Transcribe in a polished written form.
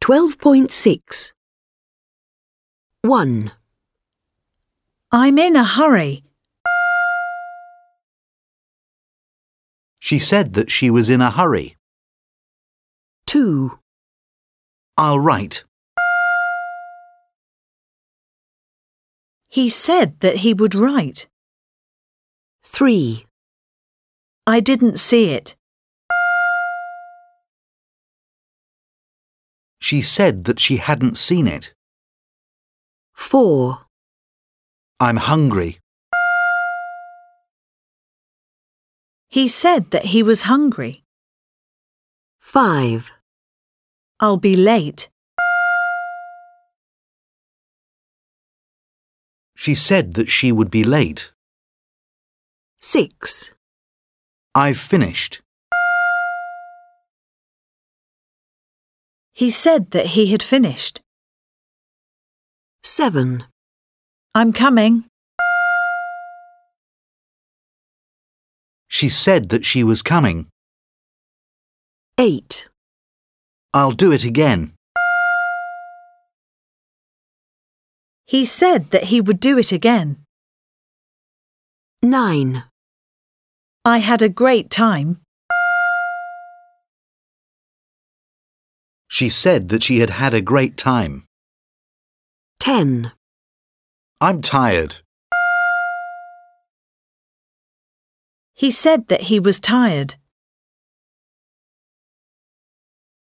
12.6 1. I'm in a hurry. She said that she was in a hurry. 2. I'll write. He said that he would write. 3. I didn't see it. She said that she hadn't seen it. 4. I'm hungry. He said that he was hungry. 5. I'll be late. She said that she would be late. 6. I've finished. He said that he had finished. 7. I'm coming. She said that she was coming. 8. I'll do it again. He said that he would do it again. 9. I had a great time. She said that she had had a great time. 10. I'm tired. He said that he was tired.